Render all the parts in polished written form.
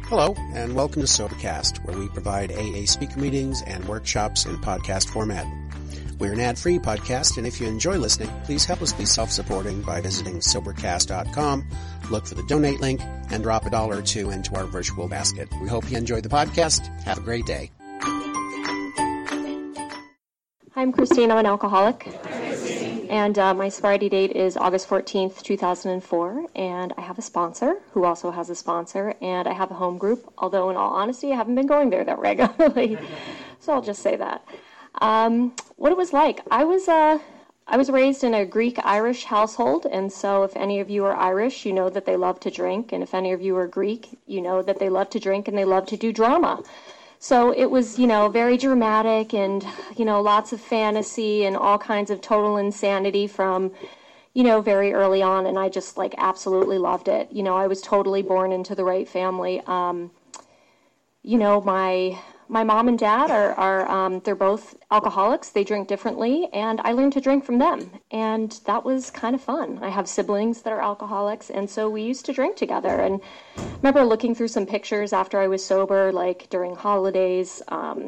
Hello, and welcome to Sobercast, where we provide AA speaker meetings and workshops in podcast format. We're an ad-free podcast, and if you enjoy listening, please help us be self-supporting by visiting Sobercast.com, look for the donate link, and drop $1 or $2 into our virtual basket. We hope you enjoy the podcast. Have a great day. Hi, I'm Christine. I'm an alcoholic. And my sobriety date is August 14th, 2004, and I have a sponsor who also has a sponsor, and I have a home group, although in all honesty, I haven't been going there that regularly, so I'll just say that. What it was like, I was raised in a Greek-Irish household, and so if any of you are Irish, you know that they love to drink, and if any of you are Greek, you know that they love to drink and they love to do drama. So it was, very dramatic and, lots of fantasy and all kinds of total insanity from, very early on. And I just, absolutely loved it. I was totally born into the right family. My mom and dad are they're both alcoholics. They drink differently, and I learned to drink from them. And that was kind of fun. I have siblings that are alcoholics, and so we used to drink together. And I remember looking through some pictures after I was sober, during holidays,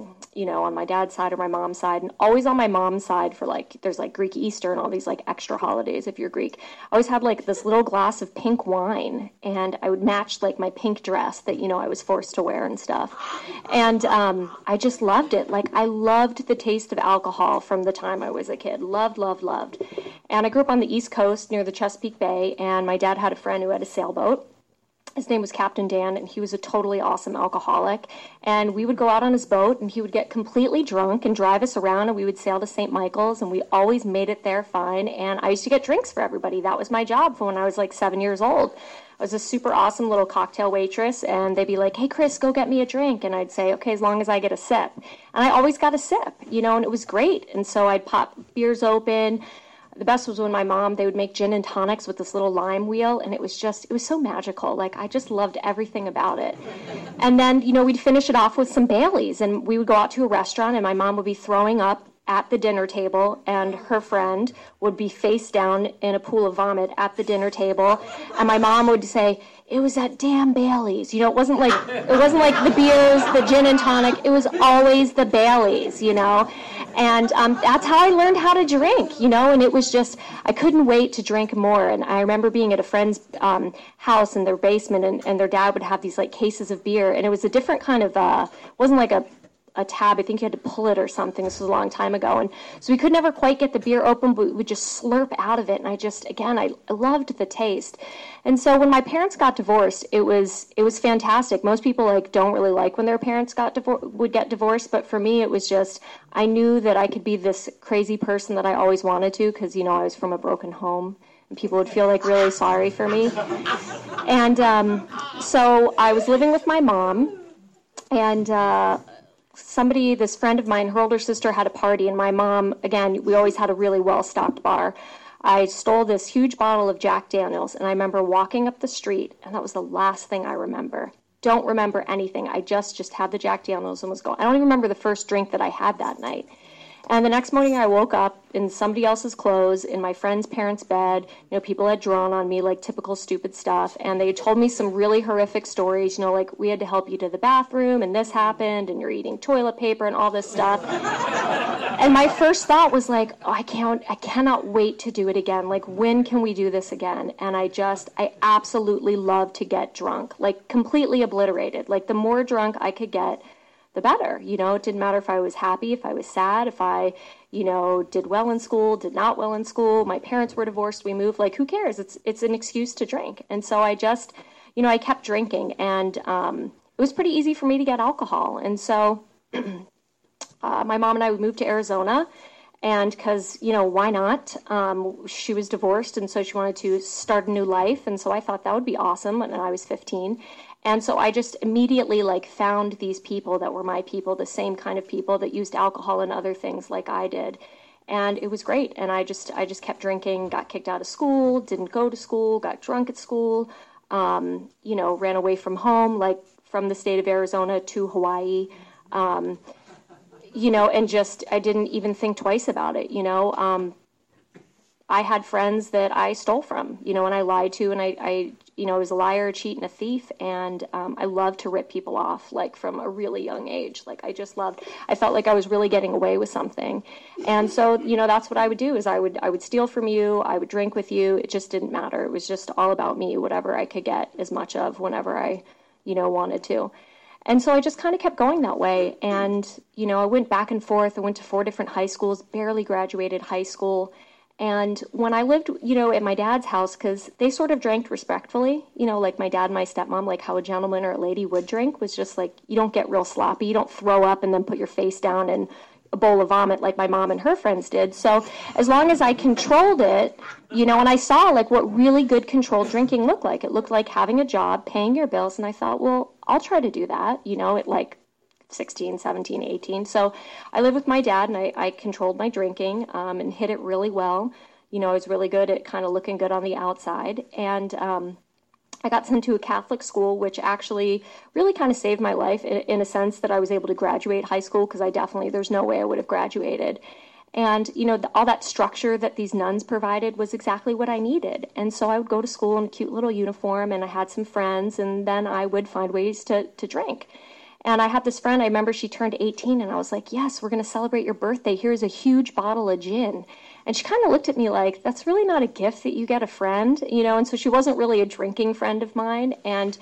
on my dad's side or my mom's side. And always on my mom's side for, there's, Greek Easter and all these, extra holidays if you're Greek. I always had, this little glass of pink wine, and I would match, my pink dress that, I was forced to wear and stuff. And I just loved it. I loved the taste of alcohol from the time I was a kid. Loved, loved, loved. And I grew up on the East Coast near the Chesapeake Bay, and my dad had a friend who had a sailboat. His name was Captain Dan, and he was a totally awesome alcoholic. And we would go out on his boat, and he would get completely drunk and drive us around, and we would sail to St. Michael's, and we always made it there fine. And I used to get drinks for everybody. That was my job from when I was 7 years old. I was a super awesome little cocktail waitress, and they'd be like, "Hey, Chris, go get me a drink." And I'd say, "Okay, as long as I get a sip." And I always got a sip, and it was great. And so I'd pop beers open. The best was when my mom, they would make gin and tonics with this little lime wheel, and it was so magical. I just loved everything about it. And then, we'd finish it off with some Baileys, and we would go out to a restaurant, and my mom would be throwing up at the dinner table, and her friend would be face down in a pool of vomit at the dinner table, and my mom would say, "It was that damn Baileys." It wasn't like the beers, the gin and tonic. It was always the Baileys, And that's how I learned how to drink, and it was just, I couldn't wait to drink more. And I remember being at a friend's house in their basement, and their dad would have these cases of beer, and it was a different kind of, wasn't like a tab. I think you had to pull it or something. This was a long time ago. And so we could never quite get the beer open, but we would just slurp out of it. And I loved the taste. And so when my parents got divorced, it was fantastic. Most people don't really like when their parents would get divorced. But for me, it was just, I knew that I could be this crazy person that I always wanted to, because, I was from a broken home. And people would feel really sorry for me. And so I was living with my mom, and this friend of mine, her older sister had a party, and my mom, again, we always had a really well-stocked bar. I stole this huge bottle of Jack Daniels, and I remember walking up the street, and that was the last thing I remember. Don't remember anything. I just had the Jack Daniels and was going. I don't even remember the first drink that I had that night. And the next morning I woke up in somebody else's clothes in my friend's parents' bed. People had drawn on me typical stupid stuff, and they told me some really horrific stories, we had to help you to the bathroom, and this happened, and you're eating toilet paper and all this stuff. And my first thought was I cannot wait to do it again. When can we do this again? And I absolutely love to get drunk, completely obliterated. The more drunk I could get, the better. It didn't matter if I was happy, if I was sad, if I, did well in school, did not well in school. My parents were divorced, we moved. Who cares? It's an excuse to drink. And so I just, I kept drinking, and it was pretty easy for me to get alcohol. And so my mom and I moved to Arizona, and because, why not? She was divorced, and so she wanted to start a new life. And so I thought that would be awesome when I was 15. And so I just immediately found these people that were my people, the same kind of people that used alcohol and other things like I did. And it was great. And I just kept drinking, got kicked out of school, didn't go to school, got drunk at school, ran away from home, from the state of Arizona to Hawaii, and I didn't even think twice about it, I had friends that I stole from, and I lied to, and I I was a liar, a cheat, and a thief, and I loved to rip people off, like from a really young age. Like I felt like I was really getting away with something. And so, that's what I would do is I would steal from you, I would drink with you. It just didn't matter. It was just all about me, whatever I could get as much of whenever I, wanted to. And so I just kind of kept going that way. And, I went back and forth. I went to 4 different high schools, barely graduated high school. And when I lived, at my dad's house, because they sort of drank respectfully, like my dad and my stepmom, like how a gentleman or a lady would drink, was just like, you don't get real sloppy. You don't throw up and then put your face down in a bowl of vomit like my mom and her friends did. So as long as I controlled it, and I saw like what really good controlled drinking looked like. It looked like having a job, paying your bills. And I thought, well, I'll try to do that, at like 16, 17, 18. So I lived with my dad, and I controlled my drinking and hid it really well. I was really good at kind of looking good on the outside. And I got sent to a Catholic school, which actually really kind of saved my life in a sense that I was able to graduate high school, because there's no way I would have graduated. And, all that structure that these nuns provided was exactly what I needed. And so I would go to school in a cute little uniform, and I had some friends, and then I would find ways to drink. And I had this friend, I remember she turned 18, and I was like, yes, we're going to celebrate your birthday. Here's a huge bottle of gin. And she kind of looked at me like, that's really not a gift that you get a friend, and so she wasn't really a drinking friend of mine. And,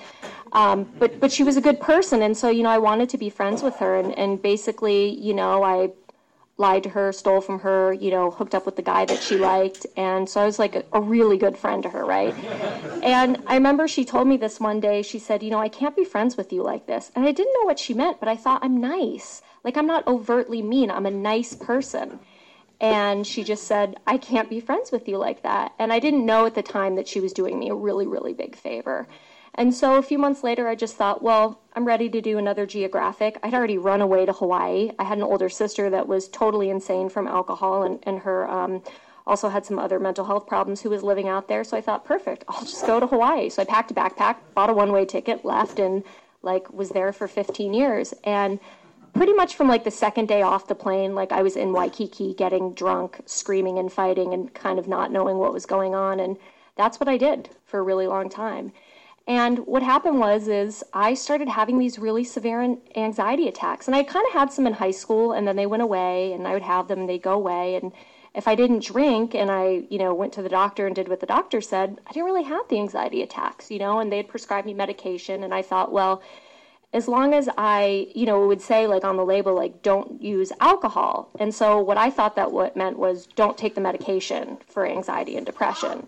but she was a good person. And so, I wanted to be friends with her. And basically, I lied to her, stole from her, hooked up with the guy that she liked. And so I was like a really good friend to her, right? And I remember she told me this one day. She said, I can't be friends with you like this. And I didn't know what she meant, but I thought, I'm nice. Like, I'm not overtly mean. I'm a nice person. And she just said, I can't be friends with you like that. And I didn't know at the time that she was doing me a really, really big favor. And so a few months later, I just thought, well, I'm ready to do another geographic. I'd already run away to Hawaii. I had an older sister that was totally insane from alcohol, and her also had some other mental health problems, who was living out there. So I thought, perfect, I'll just go to Hawaii. So I packed a backpack, bought a one-way ticket, left, and was there for 15 years. And pretty much from the second day off the plane, I was in Waikiki getting drunk, screaming and fighting, and kind of not knowing what was going on. And that's what I did for a really long time. And what happened is I started having these really severe anxiety attacks. And I kind of had some in high school, and then they went away, and I would have them and they'd go away. And if I didn't drink and I, went to the doctor and did what the doctor said, I didn't really have the anxiety attacks, and they'd prescribe me medication. And I thought, well, as long as I, it would say on the label, don't use alcohol. And so what I thought that what meant was don't take the medication for anxiety and depression.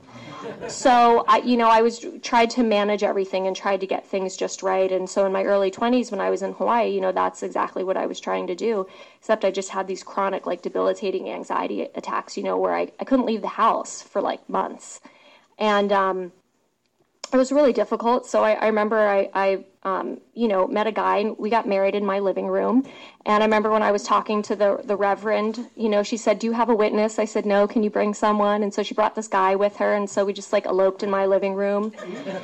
So I tried to manage everything and tried to get things just right. And so in my early 20s, when I was in Hawaii, that's exactly what I was trying to do, except I just had these chronic, debilitating anxiety attacks, where I couldn't leave the house for months. And it was really difficult. So I remember I met a guy, and we got married in my living room. And I remember when I was talking to the reverend, she said, do you have a witness? I said, no, can you bring someone? And so she brought this guy with her. And so we just eloped in my living room.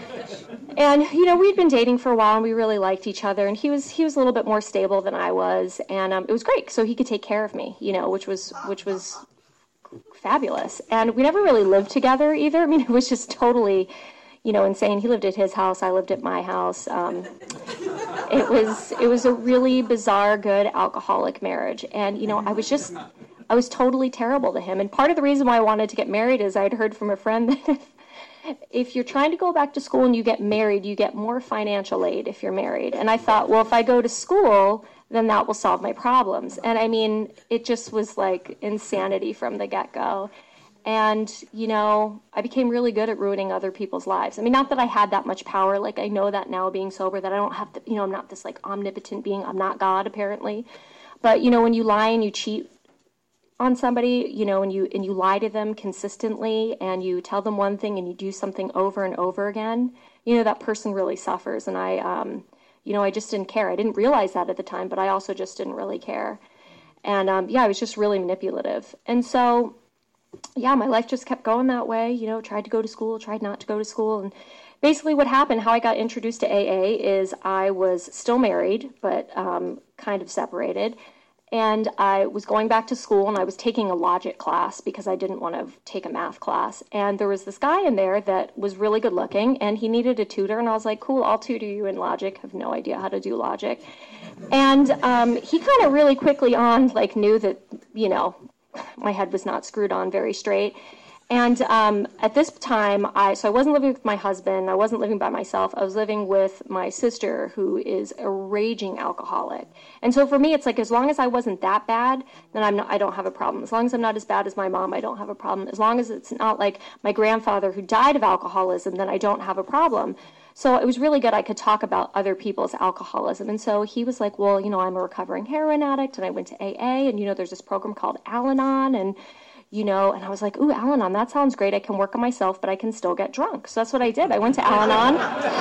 And, we'd been dating for a while, and we really liked each other. And he was a little bit more stable than I was. And it was great. So he could take care of me, which was fabulous. And we never really lived together either. I mean, it was just totally insane. He lived at his house. I lived at my house. It was a really bizarre, good alcoholic marriage. And, I was totally terrible to him. And part of the reason why I wanted to get married is I'd heard from a friend that if you're trying to go back to school and you get married, you get more financial aid if you're married. And I thought, well, if I go to school, then that will solve my problems. And I mean, it just was insanity from the get-go. And, I became really good at ruining other people's lives. I mean, not that I had that much power. I know that now being sober, that I don't have to, I'm not this omnipotent being. I'm not God, apparently. But, when you lie and you cheat on somebody, and you lie to them consistently, and you tell them one thing and you do something over and over again, that person really suffers. And I just didn't care. I didn't realize that at the time, but I also just didn't really care. And, I was just really manipulative. And so, yeah, my life just kept going that way, tried to go to school, tried not to go to school. And basically what happened, how I got introduced to AA is I was still married, but kind of separated. And I was going back to school, and I was taking a logic class because I didn't want to take a math class. And there was this guy in there that was really good looking, and he needed a tutor. And I was like, cool, I'll tutor you in logic. I have no idea how to do logic. And he kind of really quickly on, like, knew that, you know, my head was not screwed on very straight. And at this time, I wasn't living with my husband. I wasn't living by myself. I was living with my sister, who is a raging alcoholic. And so for me, it's like, as long as I wasn't that bad, then I don't have a problem. As long as I'm not as bad as my mom, I don't have a problem. As long as it's not like my grandfather who died of alcoholism, then I don't have a problem. So it was really good. I could talk about other people's alcoholism. And so he was like, well, you know, I'm a recovering heroin addict, and I went to AA, and, you know, there's this program called Al-Anon, and you know, and I was like, ooh, Al-Anon, that sounds great. I can work on myself, but I can still get drunk. So that's what I did. I went to Al-Anon,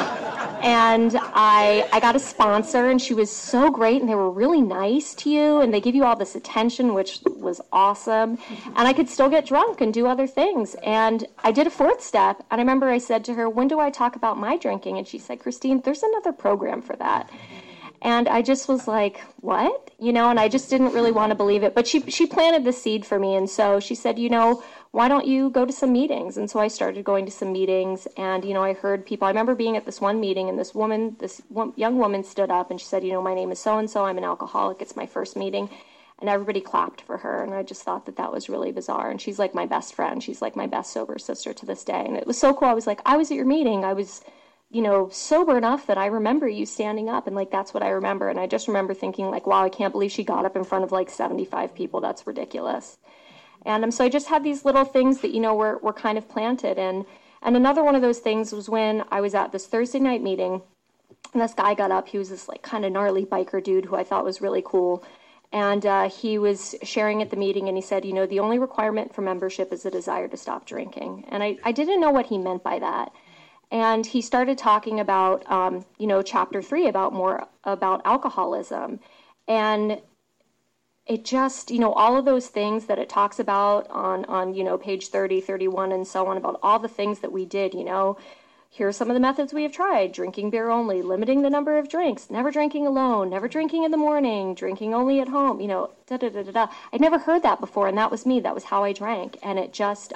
and I got a sponsor, and she was so great, and they were really nice to you, and they give you all this attention, which was awesome. And I could still get drunk and do other things. And I did a 4th step, and I remember I said to her, when do I talk about my drinking? And she said, Christine, there's another program for that. And I just was like, what? You know, and I just didn't really want to believe it. But she planted the seed for me. And so she said, you know, why don't you go to some meetings? And so I started going to some meetings. And, you know, I heard people. I remember being at this one meeting, and this young woman stood up, and she said, you know, my name is so-and-so. I'm an alcoholic. It's my first meeting. And everybody clapped for her. And I just thought that was really bizarre. And she's like my best friend. She's like my best sober sister to this day. And it was so cool. I was like, I was at your meeting. I was, you know, sober enough that I remember you standing up, and like, that's what I remember. And I just remember thinking like, wow, I can't believe she got up in front of like 75 people. That's ridiculous. And so I just had these little things that, you know, were kind of planted. And another one of those things was when I was at this Thursday night meeting, and this guy got up. He was this like kind of gnarly biker dude who I thought was really cool. And he was sharing at the meeting, and he said, you know, the only requirement for membership is a desire to stop drinking. And I didn't know what he meant by that. And he started talking about, you know, chapter 3 more about alcoholism. And it just, you know, all of those things that it talks about on, you know, page 30, 31, and so on, about all the things that we did, you know. Here are some of the methods we have tried: drinking beer only, limiting the number of drinks, never drinking alone, never drinking in the morning, drinking only at home, you know, da-da-da-da-da. I'd never heard that before, and that was me. That was how I drank. And it just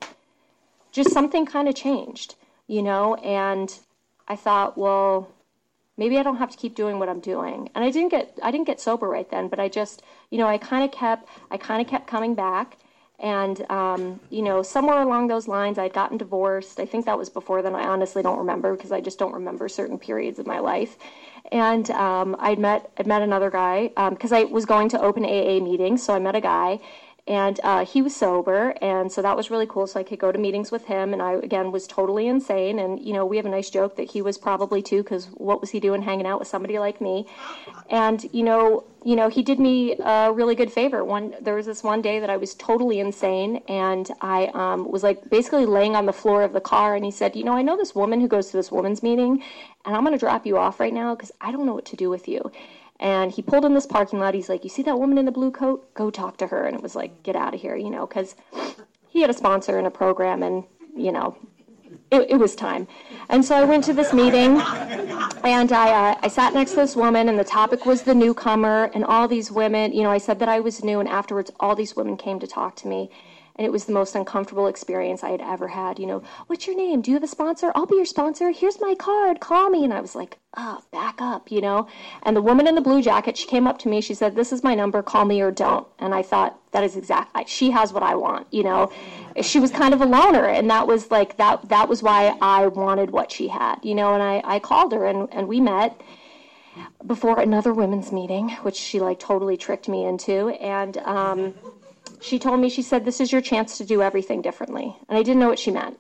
something kind of changed. You know, and I thought, well, maybe I don't have to keep doing what I'm doing. And I didn't get sober right then, but I just, you know, I kind of kept coming back. And, you know, somewhere along those lines, I'd gotten divorced. I think that was before then. I honestly don't remember, because I just don't remember certain periods of my life. And I'd met another guy, because I was going to open AA meetings, so I met a guy. And he was sober, and so that was really cool, so I could go to meetings with him, and I, again, was totally insane. And, you know, we have a nice joke that he was probably too, because what was he doing hanging out with somebody like me? And, you know, he did me a really good favor. There was this one day that I was totally insane, and I was, like, basically laying on the floor of the car, and he said, you know, I know this woman who goes to this women's meeting, and I'm going to drop you off right now, because I don't know what to do with you. And he pulled in this parking lot. He's like, you see that woman in the blue coat? Go talk to her. And it was like, get out of here, you know, because he had a sponsor in a program, and, you know, it was time. And so I went to this meeting, and I sat next to this woman, and the topic was the newcomer, and all these women, you know, I said that I was new, and afterwards all these women came to talk to me. And it was the most uncomfortable experience I had ever had. You know, what's your name? Do you have a sponsor? I'll be your sponsor. Here's my card. Call me. And I was like, back up, you know. And the woman in the blue jacket, she came up to me. She said, this is my number. Call me or don't. And I thought, that is exactly, she has what I want, you know. She was kind of a loner. And that was like, that was why I wanted what she had, you know. And I called her, and we met before another women's meeting, which she like totally tricked me into. And, she told me, she said, this is your chance to do everything differently. And I didn't know what she meant.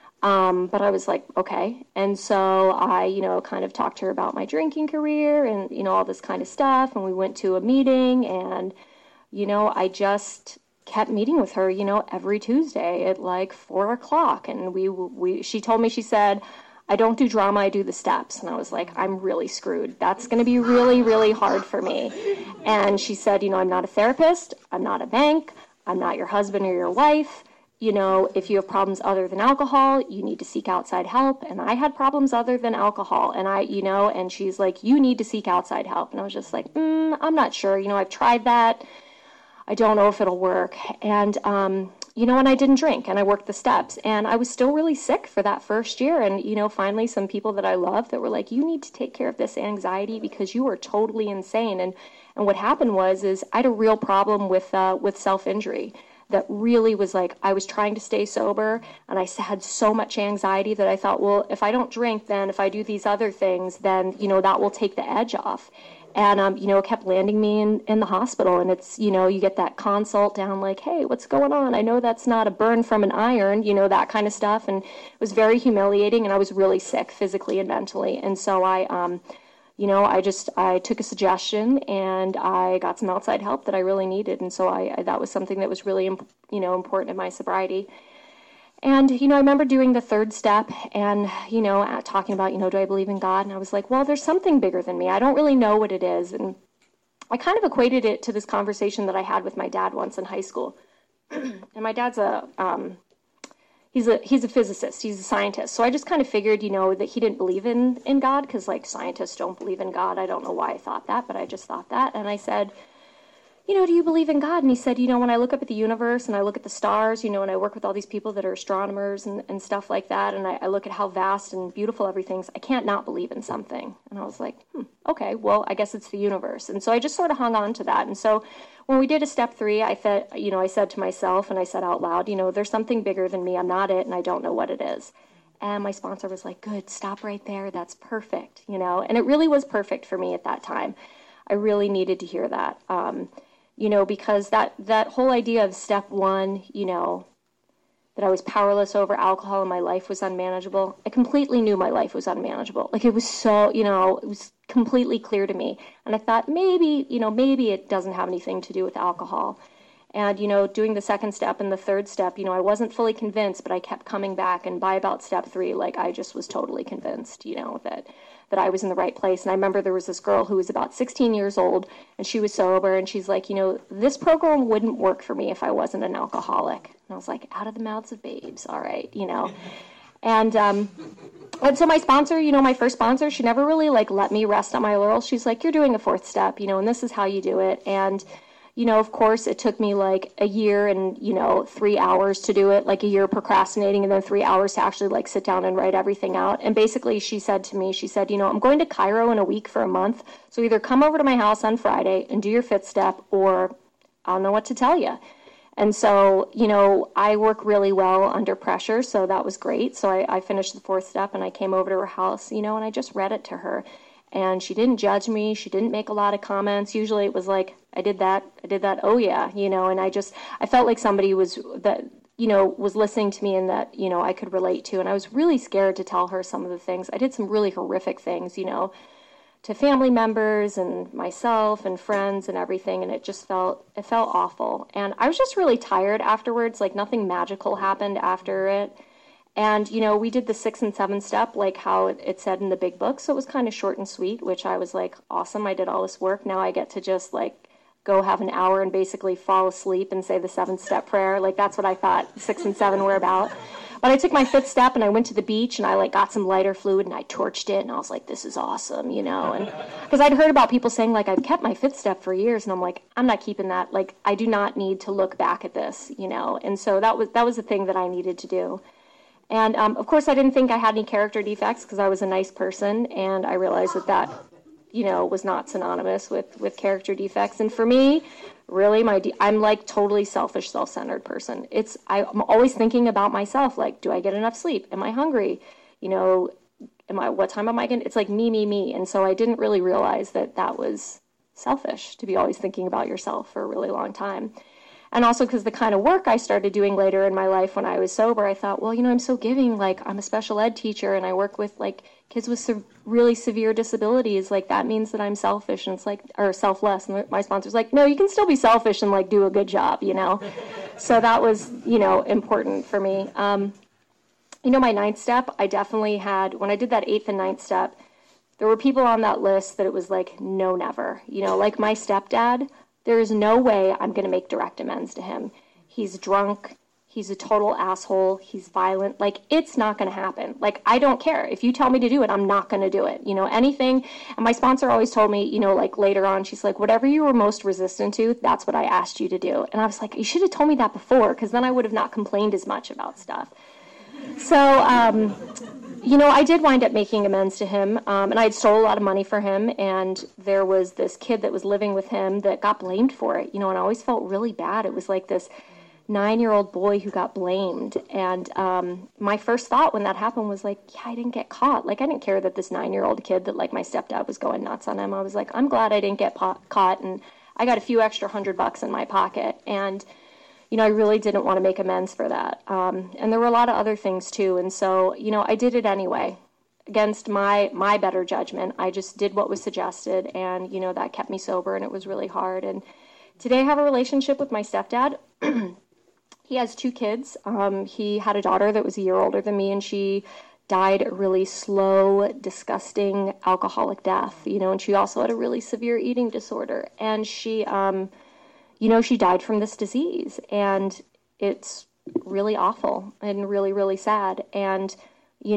But I was like, okay. And so I, you know, kind of talked to her about my drinking career and, you know, all this kind of stuff. And we went to a meeting, and, you know, I just kept meeting with her, you know, every Tuesday at like 4:00. And she told me, she said, I don't do drama, I do the steps. And I was like, I'm really screwed. That's going to be really, really hard for me. And she said, you know, I'm not a therapist, I'm not a bank, I'm not your husband or your wife. if you have problems other than alcohol, you need to seek outside help. And I had problems other than alcohol. And and she's like, you need to seek outside help. And I was just like, I'm not sure. I've tried that. I don't know if it'll work. And, and I didn't drink and I worked the steps and I was still really sick for that first year. And, finally some people that I loved that were like, you need to take care of this anxiety because you are totally insane. And what happened is I had a real problem with self-injury. That really was like, I was trying to stay sober and I had so much anxiety that I thought, well, if I don't drink, then if I do these other things, then, that will take the edge off. And, it kept landing me in the hospital. And it's, you get that consult down like, hey, what's going on? I know that's not a burn from an iron, that kind of stuff. And it was very humiliating and I was really sick physically and mentally. And so I took a suggestion and I got some outside help that I really needed. And so that was something that was really, important in my sobriety. And, I remember doing the third step and, talking about, do I believe in God? And I was like, well, there's something bigger than me. I don't really know what it is. And I kind of equated it to this conversation that I had with my dad once in high school. And my dad's he's a physicist, he's a scientist. So I just kind of figured, that he didn't believe in God because scientists don't believe in God. I don't know why I thought that, but I just thought that. And I said, do you believe in God? And he said, when I look up at the universe and I look at the stars, and I work with all these people that are astronomers and stuff like that, and I look at how vast and beautiful everything is, I can't not believe in something. And I was like, okay, well, I guess it's the universe. And so I just sort of hung on to that. And so when we did a step 3, I said, I said to myself and I said out loud, there's something bigger than me. I'm not it and I don't know what it is. And my sponsor was like, good, stop right there. That's perfect, and it really was perfect for me at that time. I really needed to hear that. Because that whole idea of step 1, that I was powerless over alcohol and my life was unmanageable. I completely knew my life was unmanageable. Like it was so, it was completely clear to me. And I thought maybe it doesn't have anything to do with alcohol. And, doing the second step and the third step, I wasn't fully convinced, but I kept coming back. And by about step 3, I just was totally convinced, that I was in the right place. And I remember there was this girl who was about 16 years old and she was sober and she's like, this program wouldn't work for me if I wasn't an alcoholic. And I was like, out of the mouths of babes. All right. And so my sponsor, my first sponsor, she never really let me rest on my laurels. She's like, you're doing a 4th step, and this is how you do it. And, of course, it took me a year and, 3 hours to do it, a year procrastinating and then 3 hours to actually sit down and write everything out. And basically she said to me, I'm going to Cairo in a week for a month. So either come over to my house on Friday and do your 5th step or I don't know what to tell you. And so, I work really well under pressure. So that was great. So I finished the 4th step and I came over to her house, and I just read it to her. And she didn't judge me. She didn't make a lot of comments. Usually it was like, I did that. Oh yeah. And I felt like somebody was listening to me and that, I could relate to. And I was really scared to tell her some of the things. I did some really horrific things, to family members and myself and friends and everything. And it felt awful. And I was just really tired afterwards. Nothing magical happened after it. And, we did the 6th and 7th step, how it said in the big book. So it was kind of short and sweet, which I was like, awesome. I did all this work. Now I get to just go have an hour and basically fall asleep and say the 7th step prayer. That's what I thought 6 and 7 were about. But I took my 5th step and I went to the beach and I got some lighter fluid and I torched it. And I was like, this is awesome, and because I'd heard about people saying I've kept my 5th step for years. And I'm like, I'm not keeping that. I do not need to look back at this, And so that was the thing that I needed to do. And, of course, I didn't think I had any character defects because I was a nice person, and I realized that was not synonymous with character defects. And for me, really, I'm totally selfish, self-centered person. I'm always thinking about myself, do I get enough sleep? Am I hungry? What time am I going to, it's me. And so I didn't really realize that was selfish to be always thinking about yourself for a really long time. And also because the kind of work I started doing later in my life when I was sober, I thought, well, I'm so giving. I'm a special ed teacher and I work with kids with really severe disabilities. That means that I'm selfish and or selfless. And my sponsor's like, no, you can still be selfish and do a good job, So that was, important for me. My 9th step, I definitely had, when I did that 8th and 9th step, there were people on that list that it was no, never. My stepdad. There is no way I'm going to make direct amends to him. He's drunk. He's a total asshole. He's violent. Like, it's not going to happen. Like, I don't care. If you tell me to do it, I'm not going to do it. Anything. And my sponsor always told me, like later on, she's like, whatever you were most resistant to, that's what I asked you to do. And I was like, you should have told me that before, because then I would have not complained as much about stuff. So, I did wind up making amends to him, and I had stole a lot of money for him, and there was this kid that was living with him that got blamed for it, and I always felt really bad. It was like this 9-year-old boy who got blamed, and my first thought when that happened was like, yeah, I didn't get caught. Like, I didn't care that this 9-year-old kid that, like, my stepdad was going nuts on him. I was like, I'm glad I didn't get caught, and I got a few extra $100 in my pocket, and I really didn't want to make amends for that. And there were a lot of other things too. And so, I did it anyway against my better judgment. I just did what was suggested, and, that kept me sober, and it was really hard. And today I have a relationship with my stepdad. He has 2 kids. He had a daughter that was a year older than me, and she died a really slow, disgusting alcoholic death, and she also had a really severe eating disorder. And she, she died from this disease, and it's really awful and really, really sad. And, he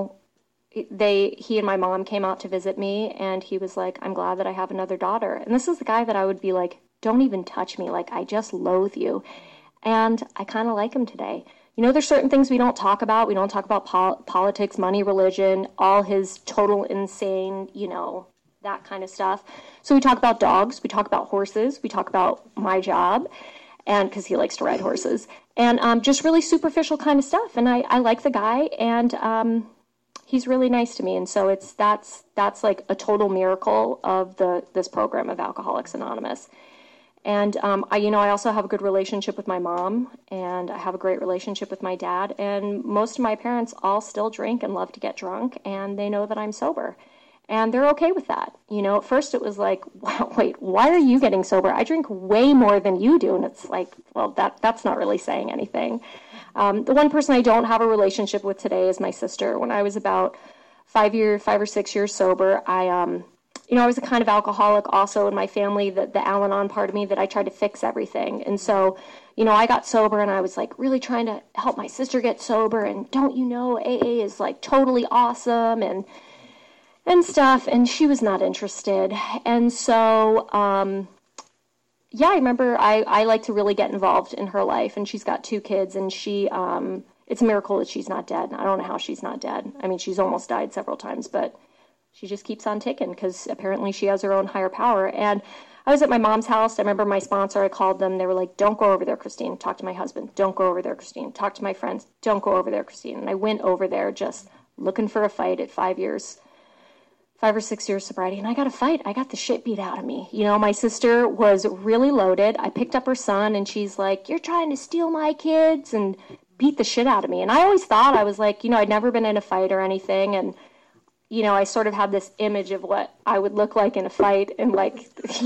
and my mom came out to visit me, and he was like, I'm glad that I have another daughter. And this is the guy that I would be like, don't even touch me. Like, I just loathe you. And I kind of like him today. There's certain things we don't talk about. We don't talk about politics, money, religion, all his total insane, that kind of stuff. So we talk about dogs, we talk about horses, we talk about my job, and because he likes to ride horses, and just really superficial kind of stuff. And I like the guy, and he's really nice to me. And so that's like a total miracle of this program of Alcoholics Anonymous. And I also have a good relationship with my mom, and I have a great relationship with my dad. And most of my parents all still drink and love to get drunk, and they know that I'm sober. And they're okay with that. At first it was like, wow, wait, why are you getting sober? I drink way more than you do. And it's like, well, that's not really saying anything. The one person I don't have a relationship with today is my sister. When I was about 5 or 6 years sober, I was a kind of alcoholic also in my family, the Al-Anon part of me, that I tried to fix everything. And so, I got sober, and I was like really trying to help my sister get sober. And don't you know, AA is like totally awesome and stuff, and she was not interested. And so, I remember I like to really get involved in her life, and she's got 2 kids, and she, it's a miracle that she's not dead. I don't know how she's not dead. I mean, she's almost died several times, but she just keeps on ticking, because apparently she has her own higher power. And I was at my mom's house. I remember my sponsor, I called them. They were like, don't go over there, Christine. Talk to my husband. Don't go over there, Christine. Talk to my friends. Don't go over there, Christine. And I went over there just looking for a fight at 5 or 6 years sobriety, and I got a fight. I got the shit beat out of me. My sister was really loaded. I picked up her son, and she's like, you're trying to steal my kids, and beat the shit out of me. And I always thought, I was like, I'd never been in a fight or anything, and, I sort of had this image of what I would look like in a fight, and like, it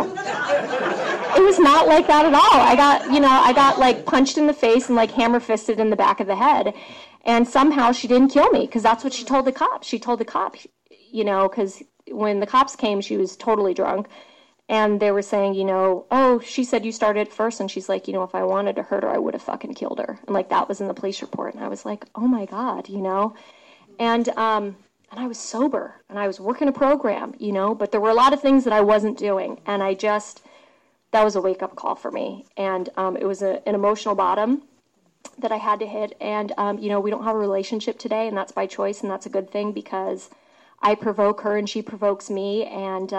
was not like that at all. I got like punched in the face and like hammer fisted in the back of the head, and somehow she didn't kill me, because that's what she told the cops. She told the cop, because when the cops came, she was totally drunk, and they were saying, oh, she said you started it first, and she's like, if I wanted to hurt her, I would have fucking killed her. And like, that was in the police report. And I was like, oh my God, and I was sober, and I was working a program, but there were a lot of things that I wasn't doing. And that was a wake-up call for me. And it was an emotional bottom that I had to hit. And, we don't have a relationship today, and that's by choice, and that's a good thing, because I provoke her and she provokes me. And,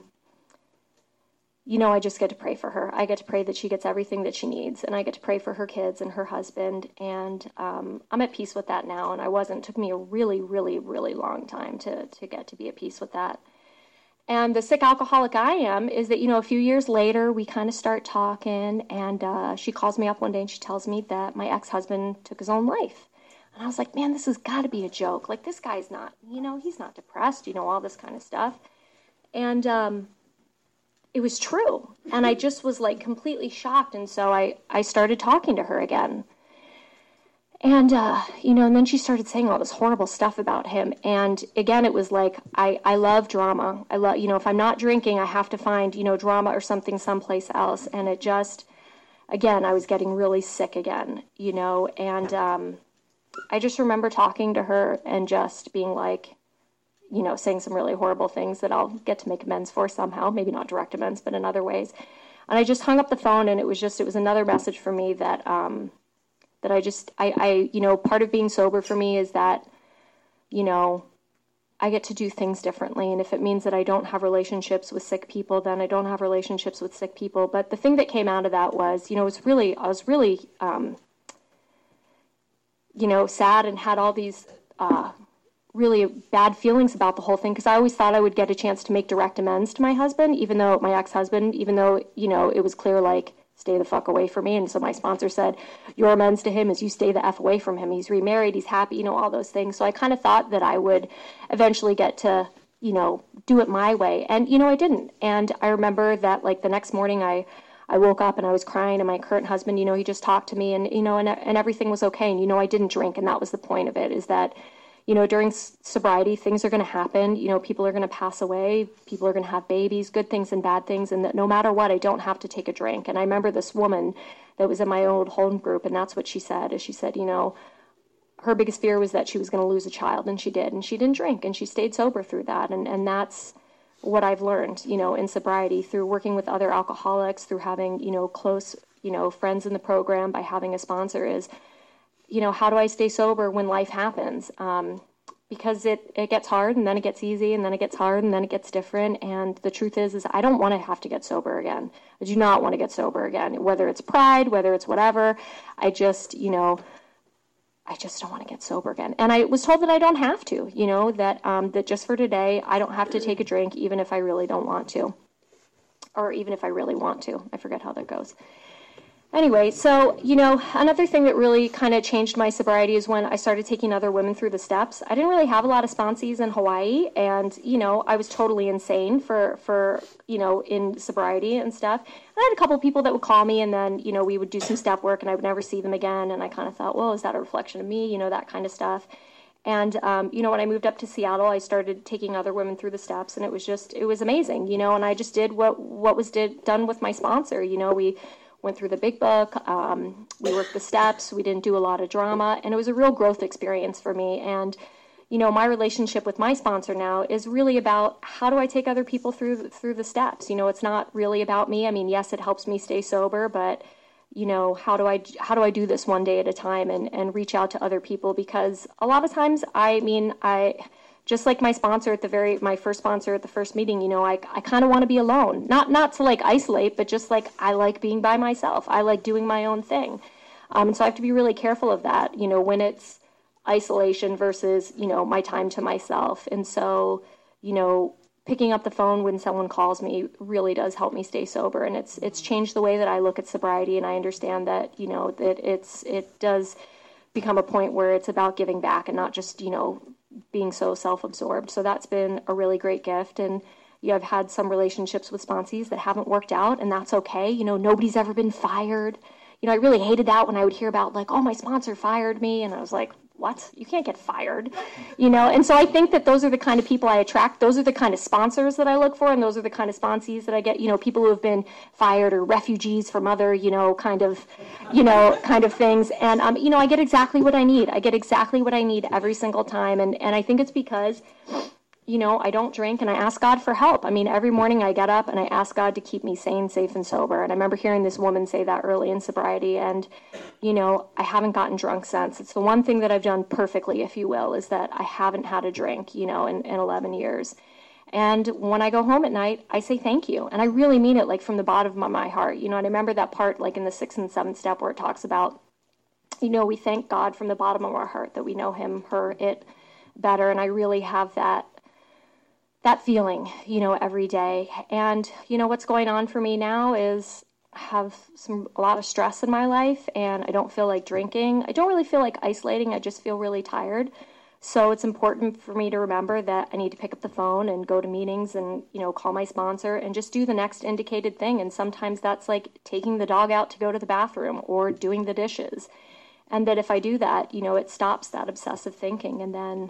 I just get to pray for her. I get to pray that she gets everything that she needs, and I get to pray for her kids and her husband. And I'm at peace with that now, and I wasn't. It took me a really, really, really long time to get to be at peace with that. And the sick alcoholic I am is that, a few years later, we kind of start talking, and she calls me up one day and she tells me that my ex-husband took his own life. And I was like, man, this has got to be a joke. Like, this guy's not, he's not depressed, all this kind of stuff. And it was true. And I just was like completely shocked. And so I started talking to her again. And, and then she started saying all this horrible stuff about him. And again, it was like, I love drama. I love, if I'm not drinking, I have to find, drama or something someplace else. And it just, again, I was getting really sick again, and I just remember talking to her and just being like, saying some really horrible things that I'll get to make amends for somehow, maybe not direct amends, but in other ways. And I just hung up the phone, and it was another message for me that, part of being sober for me is that, I get to do things differently. And if it means that I don't have relationships with sick people, then I don't have relationships with sick people. But the thing that came out of that was, I was really, sad and had all these, really bad feelings about the whole thing, because I always thought I would get a chance to make direct amends to my husband, my ex-husband, even though, it was clear, like, stay the fuck away from me. And so my sponsor said, your amends to him is you stay the F away from him. He's remarried, he's happy, all those things. So I kind of thought that I would eventually get to, do it my way. And, I didn't. And I remember that, like, the next morning I woke up and I was crying, and my current husband, he just talked to me, and, and everything was okay. And, I didn't drink. And that was the point of it, is that, during sobriety, things are going to happen. People are going to pass away. People are going to have babies, good things and bad things. And that no matter what, I don't have to take a drink. And I remember this woman that was in my old home group, and that's what she said, is she said, her biggest fear was that she was going to lose a child, and she did. And she didn't drink, and she stayed sober through that. And that's what I've learned, in sobriety, through working with other alcoholics, through having, close, friends in the program, by having a sponsor, is, how do I stay sober when life happens? Because it gets hard, and then it gets easy, and then it gets hard, and then it gets different. And the truth is I don't want to have to get sober again. I do not want to get sober again, whether it's pride, whether it's whatever. I just don't want to get sober again. And I was told that I don't have to, that just for today, I don't have to take a drink, even if I really don't want to, or even if I really want to. I forget how that goes. Anyway, so, another thing that really kind of changed my sobriety is when I started taking other women through the steps. I didn't really have a lot of sponsees in Hawaii, and, I was totally insane for in sobriety and stuff. And I had a couple people that would call me, and then, we would do some step work, and I would never see them again. And I kind of thought, well, is that a reflection of me? That kind of stuff. And, when I moved up to Seattle, I started taking other women through the steps, and it was amazing, and I just did what was done with my sponsor. We went through the big book, we worked the steps, we didn't do a lot of drama, and it was a real growth experience for me. And, my relationship with my sponsor now is really about how do I take other people through the steps. It's not really about me. I mean, yes, it helps me stay sober, but, how do I do this one day at a time and reach out to other people? Because a lot of times, I just like my sponsor my first sponsor at the first meeting, I kind of want to be alone. Not to like isolate, but just like I like being by myself. I like doing my own thing. And so I have to be really careful of that, when it's isolation versus, my time to myself. And so, picking up the phone when someone calls me really does help me stay sober. And it's changed the way that I look at sobriety. And I understand that, that it does become a point where it's about giving back and not just, being so self-absorbed. So that's been a really great gift. And I've had some relationships with sponsees that haven't worked out, and that's okay. Nobody's ever been fired. I really hated that when I would hear about, like, oh, my sponsor fired me. And I was like, what? You can't get fired. And so I think that those are the kind of people I attract. Those are the kind of sponsors that I look for, and those are the kind of sponsees that I get, people who have been fired or refugees from other, kind of things. And, I get exactly what I need. I get exactly what I need every single time. And I think it's because, I don't drink, and I ask God for help. I mean, every morning I get up and I ask God to keep me sane, safe, and sober. And I remember hearing this woman say that early in sobriety, and, I haven't gotten drunk since. It's the one thing that I've done perfectly, if you will, is that I haven't had a drink, in 11 years. And when I go home at night, I say thank you. And I really mean it, like, from the bottom of my heart. And I remember that part, like, in the 6th and 7th step where it talks about, we thank God from the bottom of our heart that we know him, her, it better. And I really have that feeling, every day. And, what's going on for me now is I have a lot of stress in my life, and I don't feel like drinking. I don't really feel like isolating. I just feel really tired. So it's important for me to remember that I need to pick up the phone and go to meetings and, call my sponsor and just do the next indicated thing. And sometimes that's like taking the dog out to go to the bathroom or doing the dishes. And that if I do that, it stops that obsessive thinking. And then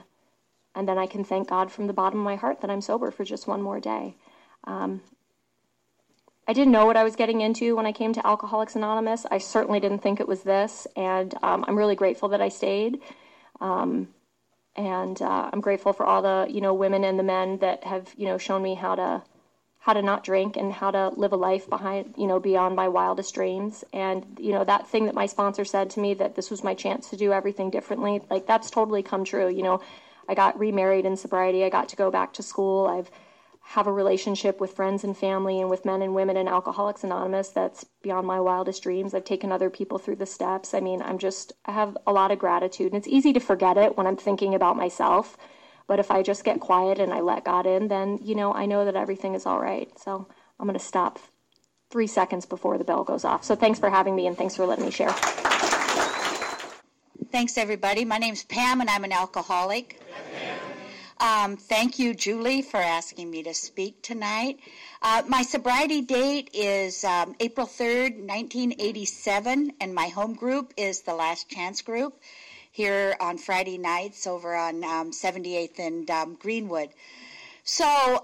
I can thank God from the bottom of my heart that I'm sober for just one more day. I didn't know what I was getting into when I came to Alcoholics Anonymous. I certainly didn't think it was this, and I'm really grateful that I stayed. And I'm grateful for all the, women and the men that have, shown me how to not drink and how to live a life beyond my wildest dreams. And, that thing that my sponsor said to me, that this was my chance to do everything differently, like, that's totally come true. I got remarried in sobriety. I got to go back to school. Have a relationship with friends and family and with men and women in Alcoholics Anonymous that's beyond my wildest dreams. I've taken other people through the steps. I mean, I have a lot of gratitude, and it's easy to forget it when I'm thinking about myself. But if I just get quiet and I let God in, then, I know that everything is all right. So I'm going to stop 3 seconds before the bell goes off. So thanks for having me, and thanks for letting me share. Thanks, everybody. My name's Pam, and I'm an alcoholic. Thank you, Julie, for asking me to speak tonight. My sobriety date is April 3rd, 1987, and my home group is the Last Chance Group here on Friday nights over on 78th and Greenwood. So,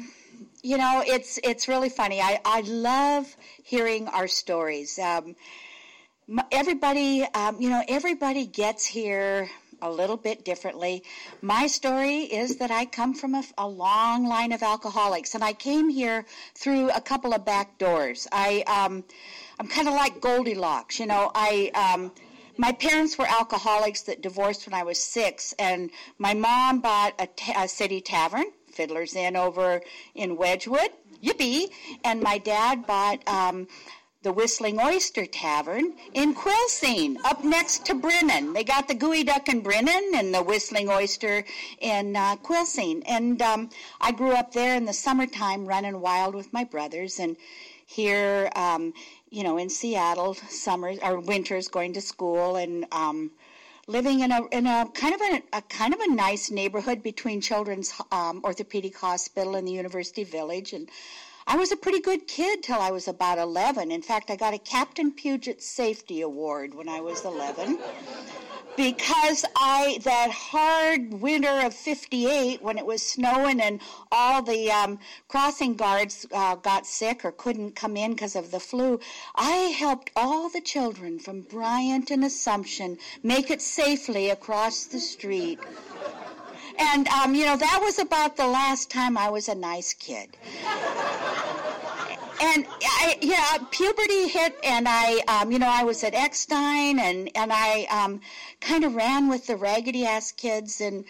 it's really funny. I love hearing our stories. Everybody gets here a little bit differently. My story is that I come from a long line of alcoholics, and I came here through a couple of back doors. I'm kind of like Goldilocks, my parents were alcoholics that divorced when I was 6, and my mom bought a city tavern, Fiddler's Inn, over in Wedgwood, yippee, and my dad bought the Whistling Oyster Tavern in Quilcene, up next to Brennan. They got the Gooey Duck in Brennan and the Whistling Oyster in Quilcene. And I grew up there in the summertime running wild with my brothers. And here, in Seattle, summers or winters, going to school and living in a kind of a nice neighborhood between Children's Orthopedic Hospital and the University Village. And I was a pretty good kid till I was about 11. In fact, I got a Captain Puget Safety Award when I was 11 because that hard winter of 58 when it was snowing and all the crossing guards got sick or couldn't come in because of the flu, I helped all the children from Bryant and Assumption make it safely across the street. And, that was about the last time I was a nice kid. And puberty hit, and I was at Eckstein, and I kind of ran with the raggedy-ass kids, and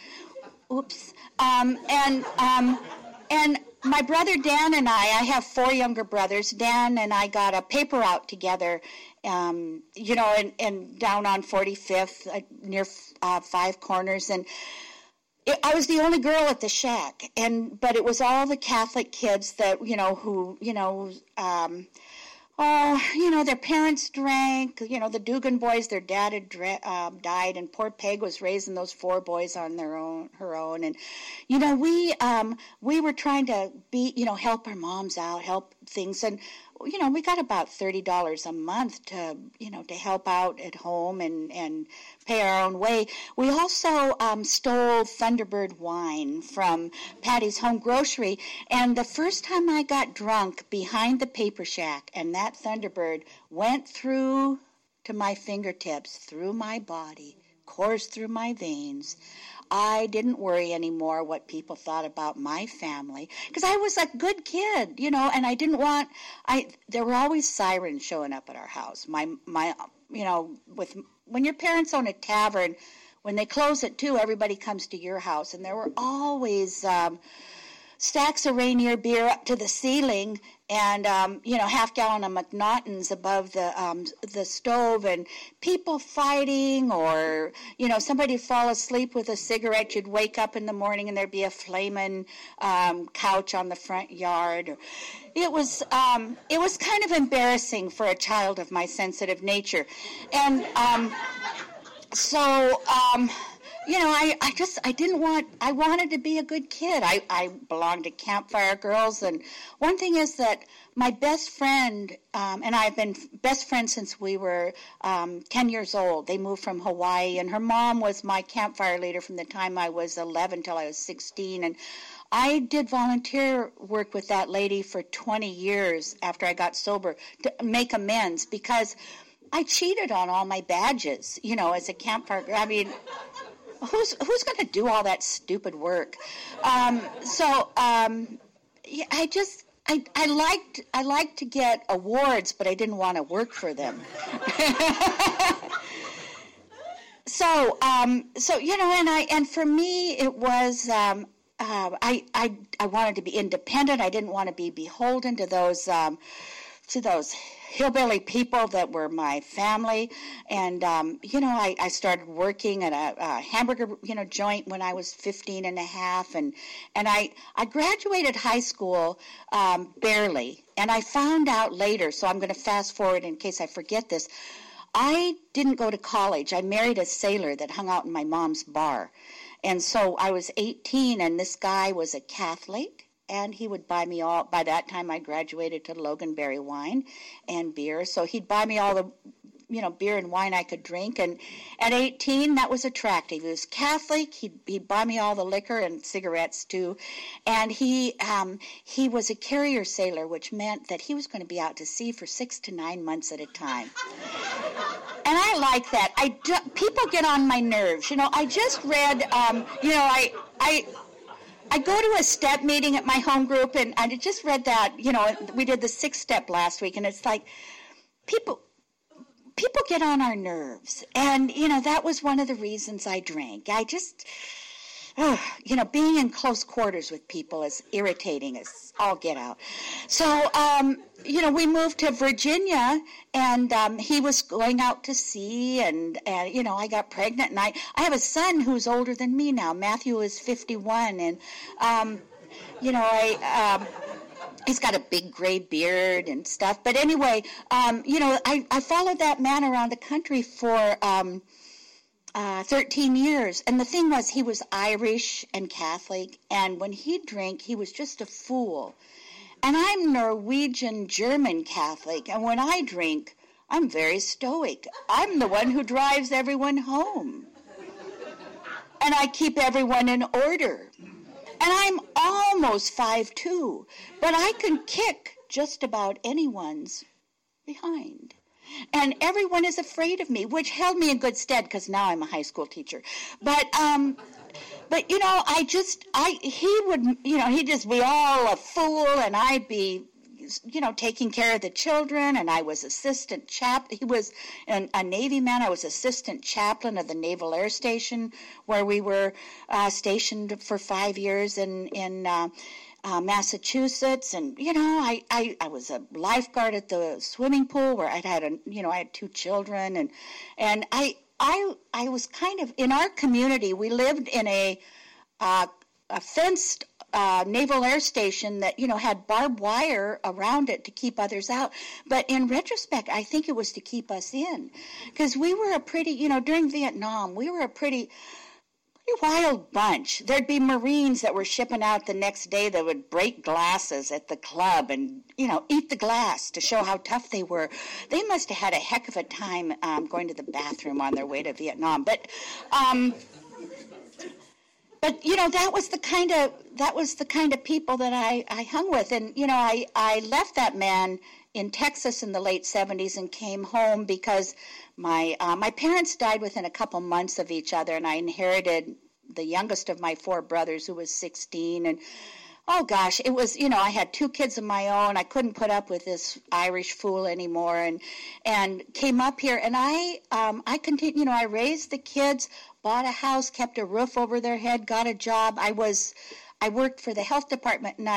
and my brother Dan and I have 4 younger brothers. Dan and I got a paper route together, and down on 45th near Five Corners, and I was the only girl at the shack, but it was all the Catholic kids that, their parents drank, the Dugan boys, their dad had died, and poor Peg was raising those 4 boys on her own. And, we were trying to help our moms out, help things. And, we got about $30 a month to help out at home and pay our own way. We also stole Thunderbird wine from Patty's Home Grocery. And the first time I got drunk behind the paper shack, and that Thunderbird went through to my fingertips, through my body, coursed through my veins, I didn't worry anymore what people thought about my family, because I was a good kid, and I didn't want, there were always sirens showing up at our house. When your parents own a tavern, when they close at 2, everybody comes to your house, and there were always stacks of Rainier beer up to the ceiling, and half-gallon of McNaughton's above the stove, and people fighting, or somebody fall asleep with a cigarette. You'd wake up in the morning and there'd be a flaming couch on the front yard. It was kind of embarrassing for a child of my sensitive nature, and so I wanted to be a good kid. I belonged to Campfire Girls, and one thing is that my best friend, and I've been best friends since we were 10 years old. They moved from Hawaii, and her mom was my campfire leader from the time I was 11 till I was 16, and I did volunteer work with that lady for 20 years after I got sober to make amends, because I cheated on all my badges, as a campfire girl. I mean, who's going to do all that stupid work? I liked to get awards, but I didn't want to work for them. And for me it was I wanted to be independent. I didn't want to be beholden to those hillbilly people that were my family. And, I started working at a hamburger, joint when I was 15 and a half. And I graduated high school barely. And I found out later, so I'm going to fast forward in case I forget this, I didn't go to college. I married a sailor that hung out in my mom's bar. And so I was 18, and this guy was a Catholic. And he would buy me all, by that time I graduated to Loganberry wine and beer. So he'd buy me all the, beer and wine I could drink. And at 18, that was attractive. He was Catholic. He'd buy me all the liquor and cigarettes too. And he was a carrier sailor, which meant that he was going to be out to sea for 6 to 9 months at a time. And I like that. People get on my nerves. I just read, I go to a step meeting at my home group, and I just read that, we did the 6-step last week, and it's like people get on our nerves. And, that was one of the reasons I drank. I just, being in close quarters with people is irritating as all get out. So, we moved to Virginia, and he was going out to sea, and I got pregnant, and I have a son who's older than me now. Matthew is 51, and, he's got a big gray beard and stuff. But anyway, I followed that man around the country for 13 years. And the thing was, he was Irish and Catholic, and when he drank, he was just a fool. And I'm Norwegian German Catholic, and when I drink, I'm very stoic. I'm the one who drives everyone home. And I keep everyone in order. And I'm almost 5'2", but I can kick just about anyone's behind. And everyone is afraid of me, which held me in good stead because now I'm a high school teacher. But he'd just be all a fool, and I'd be, taking care of the children, and I was assistant he was a Navy man. I was assistant chaplain of the Naval Air Station, where we were stationed for 5 years in Massachusetts, and I was a lifeguard at the swimming pool where I had 2 children, and I was kind of in our community. We lived in a fenced Naval Air Station that had barbed wire around it to keep others out. But in retrospect, I think it was to keep us in, because we were a pretty during Vietnam we were a pretty wild bunch. There'd be Marines that were shipping out the next day that would break glasses at the club and, eat the glass to show how tough they were. They must have had a heck of a time going to the bathroom on their way to Vietnam. But that was the kind of people that I hung with. And, I left that man in Texas in the late 70s and came home because my parents died within a couple months of each other, and I inherited the youngest of my 4 brothers, who was 16. And oh gosh, it was, I had 2 kids of my own. I couldn't put up with this Irish fool anymore, and came up here, and I continued, I raised the kids, bought a house, kept a roof over their head, got a job. I worked for the health department, and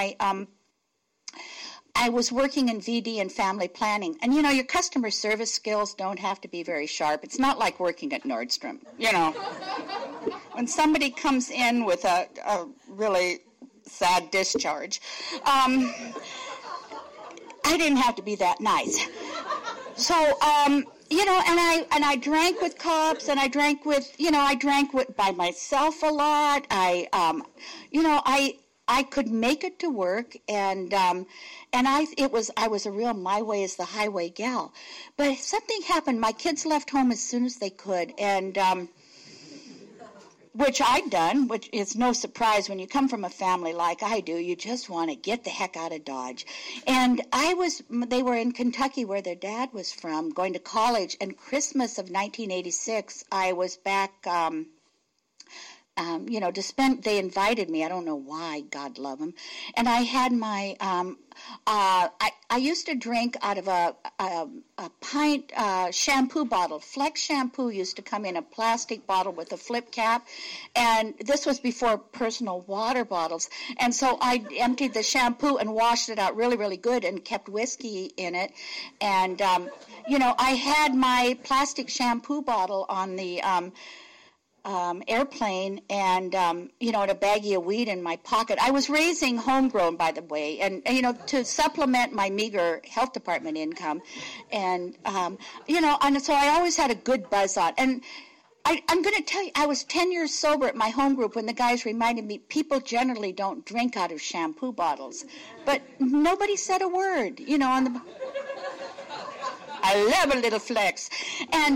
I was working in VD and family planning. And, your customer service skills don't have to be very sharp. It's not like working at Nordstrom, When somebody comes in with a really sad discharge, I didn't have to be that nice. So, and I drank with cops, and I drank with, by myself a lot. I could make it to work, and I was a real my way is the highway gal. But something happened. My kids left home as soon as they could, and which I'd done, which is no surprise when you come from a family like I do. You just want to get the heck out of Dodge. And they were in Kentucky where their dad was from, going to college. And Christmas of 1986, I was back, they invited me. I don't know why, God love them. And I had my, I used to drink out of a pint shampoo bottle. Flex shampoo used to come in a plastic bottle with a flip cap, and this was before personal water bottles. And so I emptied the shampoo and washed it out really, really good and kept whiskey in it. And, I had my plastic shampoo bottle on the airplane and, and a baggie of weed in my pocket. I was raising homegrown, by the way, and to supplement my meager health department income. And, and so I always had a good buzz on. And I'm going to tell you, I was 10 years sober at my home group when the guys reminded me people generally don't drink out of shampoo bottles. But nobody said a word, I love a little flex. And,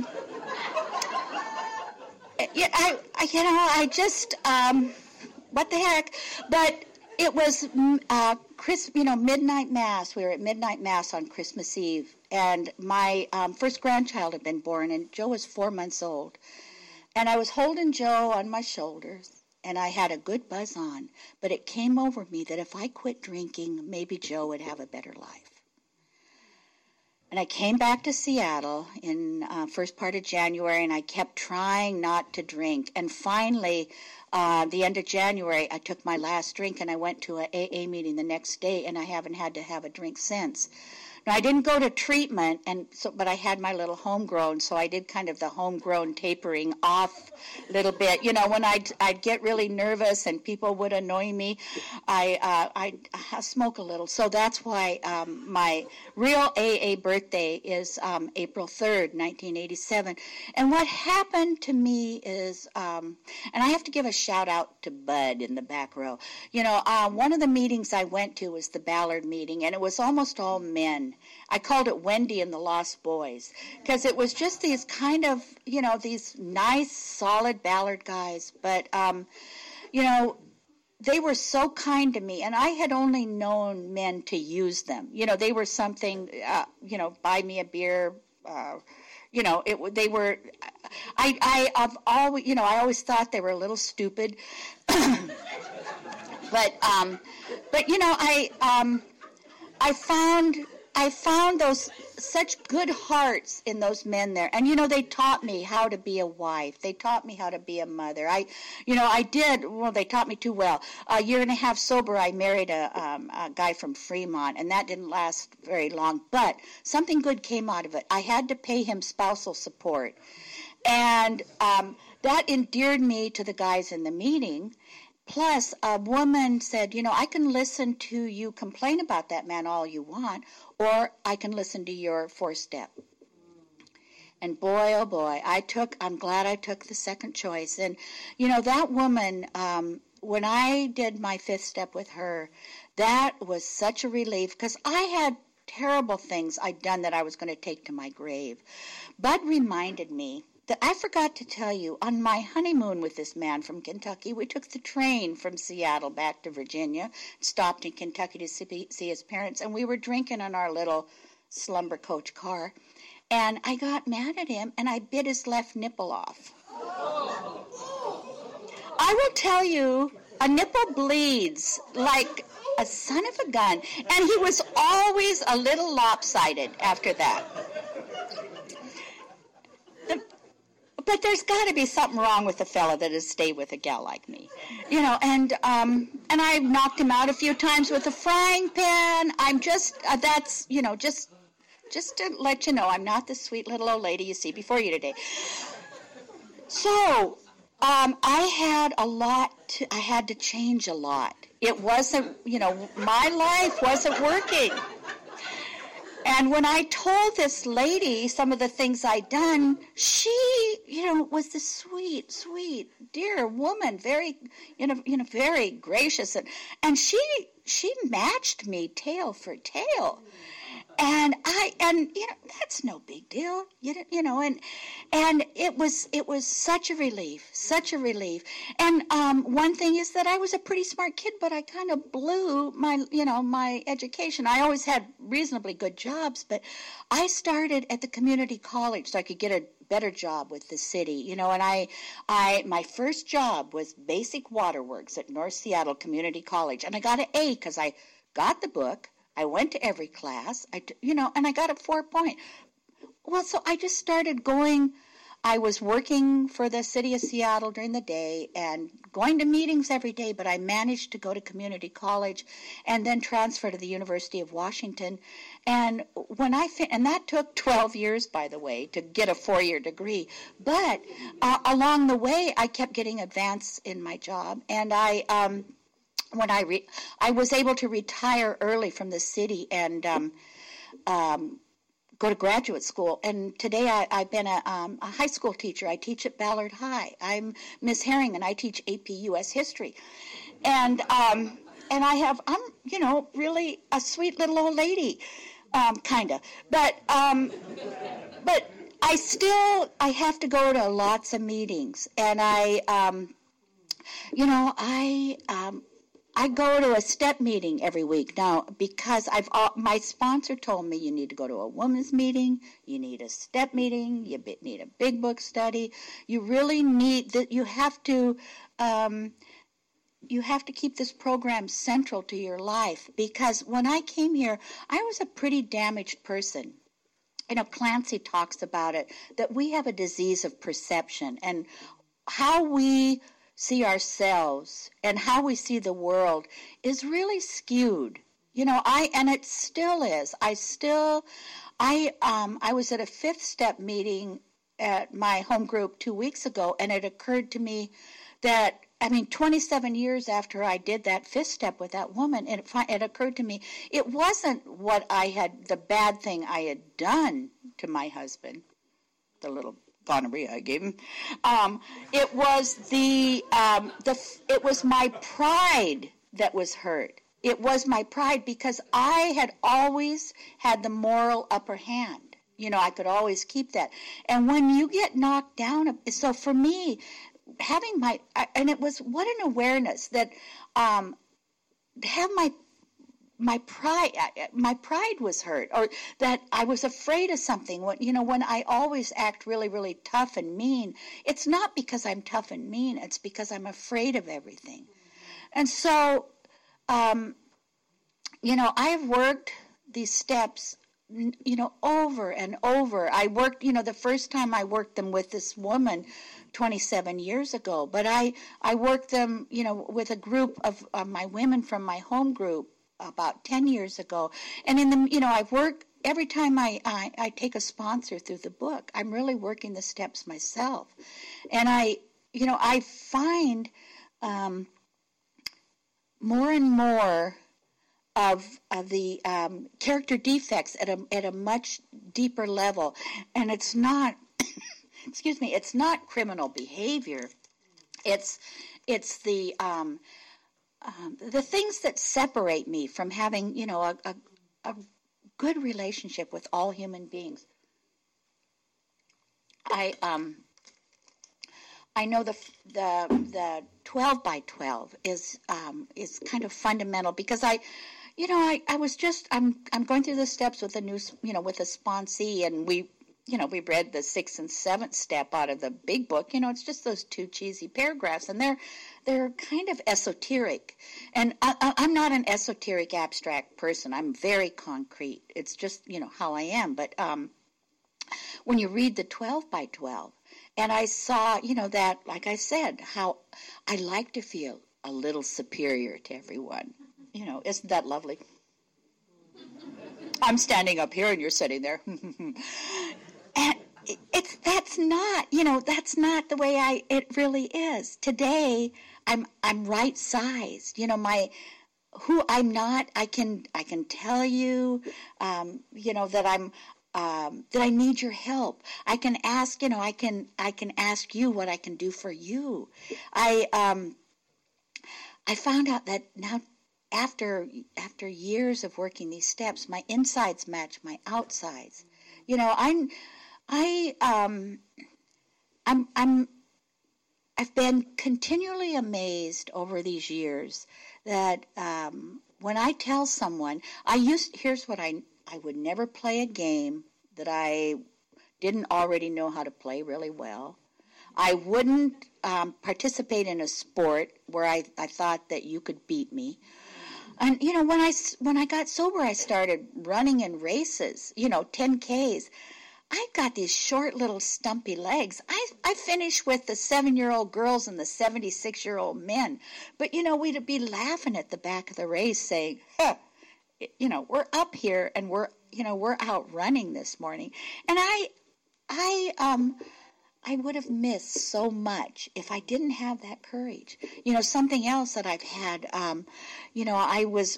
what the heck? But it was midnight mass. We were at midnight mass on Christmas Eve, and my first grandchild had been born, and Joe was 4 months old. And I was holding Joe on my shoulders, and I had a good buzz on, but it came over me that if I quit drinking, maybe Joe would have a better life. And I came back to Seattle in first part of January, and I kept trying not to drink. And finally, the end of January, I took my last drink, and I went to an AA meeting the next day, and I haven't had to have a drink since. Now, I didn't go to treatment, but I had my little homegrown, so I did kind of the homegrown tapering off a little bit. When I'd get really nervous and people would annoy me, I'd smoke a little. So that's why my real AA birthday is April 3rd, 1987. And what happened to me is, and I have to give a shout out to Bud in the back row. One of the meetings I went to was the Ballard meeting, and it was almost all men. I called it Wendy and the Lost Boys because it was just these kind of, these nice, solid Ballard guys. But, they were so kind to me, and I had only known men to use them. They were something, buy me a beer, they were, I always thought they were a little stupid. but I found those such good hearts in those men there. And, they taught me how to be a wife. They taught me how to be a mother. They taught me too well. A year and a half sober, I married a guy from Fremont, and that didn't last very long. But something good came out of it. I had to pay him spousal support. And that endeared me to the guys in the meeting. Plus, a woman said, I can listen to you complain about that man all you want, or I can listen to your 4-step. And boy, oh boy, I'm glad I took the second choice. And, that woman, when I did my 5th step with her, that was such a relief because I had terrible things I'd done that I was going to take to my grave. Bud reminded me that I forgot to tell you, on my honeymoon with this man from Kentucky, we took the train from Seattle back to Virginia, stopped in Kentucky to see his parents, and we were drinking in our little slumber coach car. And I got mad at him, and I bit his left nipple off. I will tell you, a nipple bleeds like a son of a gun, and he was always a little lopsided after that. But there's got to be something wrong with a fella that has stayed with a gal like me, and I knocked him out a few times with a frying pan. I'm just, just to let you know, I'm not the sweet little old lady you see before you today. So, I had to change a lot. It wasn't, my life wasn't working. And when I told this lady some of the things I'd done, she, was this sweet, sweet, dear woman, very, very gracious. And she matched me tail for tail. And that's no big deal, and it was such a relief. And one thing is that I was a pretty smart kid, but I kind of blew my education. I always had reasonably good jobs, but I started at the community college so I could get a better job with the city, and my first job was basic waterworks at North Seattle Community College, and I got an A because I got the book. I went to every class, and I got a 4.0. Well, so I just started going. I was working for the city of Seattle during the day and going to meetings every day, but I managed to go to community college and then transfer to the University of Washington. And when and that took 12 years, by the way, to get a 4-year degree. But along the way, I kept getting advance in my job, and when I was able to retire early from the city and go to graduate school. And today I've been a high school teacher. I teach at Ballard High. I'm Miss Herring, and I teach AP U.S. History. And I'm really a sweet little old lady, kind of. But I have to go to lots of meetings, and I go to a STEP meeting every week now because my sponsor told me you need to go to a women's meeting, you need a STEP meeting, you need a big book study. You really need that. You have to keep this program central to your life, because when I came here, I was a pretty damaged person. Clancy talks about it, that we have a disease of perception, and how we see ourselves and how we see the world is really skewed. And it still is. I was at a 5th Step meeting at my home group 2 weeks ago, and it occurred to me that, 27 years after I did that 5th Step with that woman, it occurred to me it wasn't the bad thing I had done to my husband, the little gonorrhea I gave him. It was it was my pride that was hurt. It was my pride because I had always had the moral upper hand. I could always keep that. And when you get knocked down, so for me, having it was what an awareness that have my pride was hurt, or that I was afraid of something. When I always act really, really tough and mean, it's not because I'm tough and mean, it's because I'm afraid of everything. And so, I've worked these steps, over and over. I worked, the first time I worked them with this woman 27 years ago, but I worked them, with a group of my women from my home group about 10 years ago. And I've worked, every time I take a sponsor through the book, I'm really working the steps myself. And I find more and more of the character defects at a much deeper level. And it's not, it's not criminal behavior. It's the things that separate me from having, a good relationship with all human beings. I know the 12 by 12 is kind of fundamental, because I'm going through the steps with with a sponsee, and we read the 6th and 7th step out of the big book. It's just those 2 cheesy paragraphs, and they're kind of esoteric. And I'm not an esoteric abstract person. I'm very concrete. It's just, how I am. But when you read the 12 by 12, and I saw, that, like I said, how I like to feel a little superior to everyone. Isn't that lovely? I'm standing up here and you're sitting there. And that's not the way it really is. Today, I'm right sized. who I'm not. I can tell you, that I'm that I need your help. I can ask, I can ask you what I can do for you. I found out that now, after years of working these steps, my insides match my outsides. I've been continually amazed over these years that when I tell someone, here's what I would never play a game that I didn't already know how to play really well. I wouldn't participate in a sport where I thought that you could beat me. And, when I got sober, I started running in races, 10Ks. I've got these short little stumpy legs. I finished with the 7-year-old girls and the 76-year-old men. But, we'd be laughing at the back of the race saying, we're up here and we're out running this morning. And I would have missed so much if I didn't have that courage. Something else that I've had, I was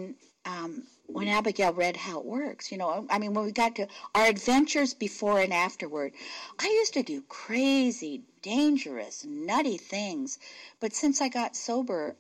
when Abigail read How It Works, when we got to our adventures before and afterward, I used to do crazy, dangerous, nutty things. But since I got sober,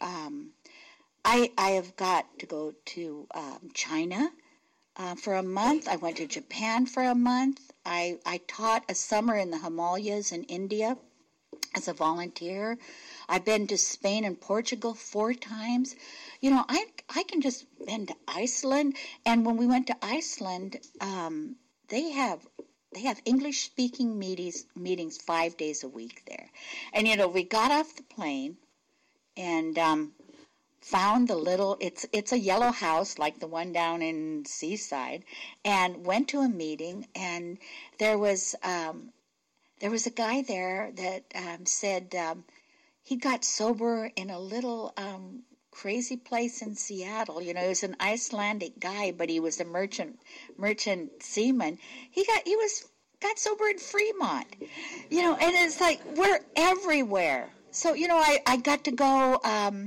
I have got to go to China for a month. I went to Japan for a month. I taught a summer in the Himalayas in India as a volunteer. I've been to Spain and Portugal 4 times. I can just been to Iceland. And when we went to Iceland, they have English-speaking meetings 5 days a week there. And, we got off the plane and found the little, it's a yellow house like the one down in Seaside, and went to a meeting, and there was a guy there that said he got sober in a little crazy place in Seattle. He was an Icelandic guy, but he was a merchant seaman. He got sober in Fremont, and it's like we're everywhere. So I got to go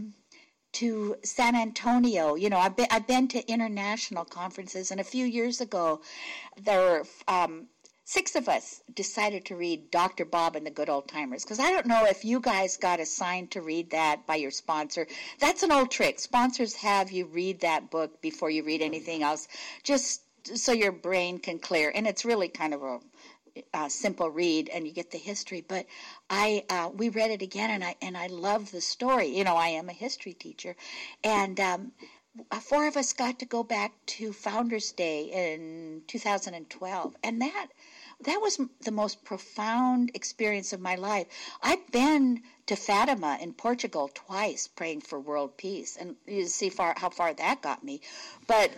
to San Antonio. I've been to international conferences, and a few years ago there were 6 of us decided to read Dr. Bob and the Good Old Timers, because I don't know if you guys got assigned to read that by your sponsor. That's an old trick. Sponsors have you read that book before you read anything else, just so your brain can clear. And it's really kind of a simple read, and you get the history. But we read it again, and I love the story. I am a history teacher, and 4 of us got to go back to Founders Day in 2012, and that was the most profound experience of my life. I've been to Fatima in Portugal twice praying for world peace, and you see how far that got me. But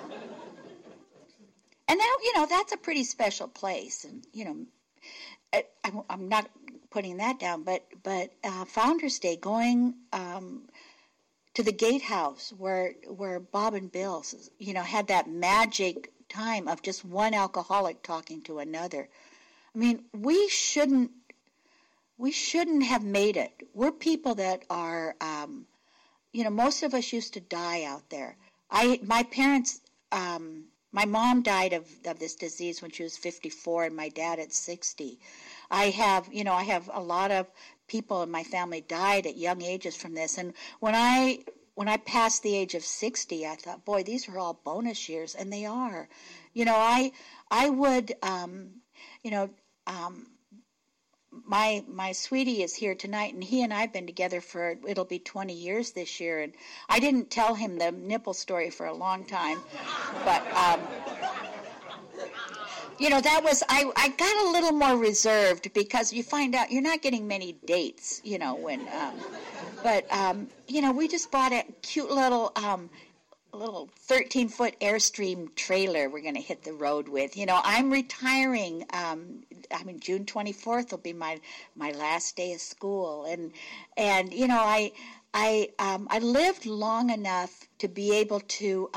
and now, that's a pretty special place, and I'm not putting that down, but Founders Day, going to the Gatehouse where Bob and Bill, had that magic time of just one alcoholic talking to another. I mean, we shouldn't have made it. We're people that are, most of us used to die out there. My parents, my mom died of this disease when she was 54, and my dad at 60. I have a lot of people in my family died at young ages from this, and when I passed the age of 60, I thought, boy, these are all bonus years, and they are. I would, my sweetie is here tonight, and he and I have been together it'll be 20 years this year, and I didn't tell him the nipple story for a long time, but that was, I got a little more reserved, because you find out you're not getting many dates, when, we just bought a cute little 13-foot Airstream trailer we're going to hit the road with. I'm retiring. June 24th will be my last day of school, and I lived long enough to be able to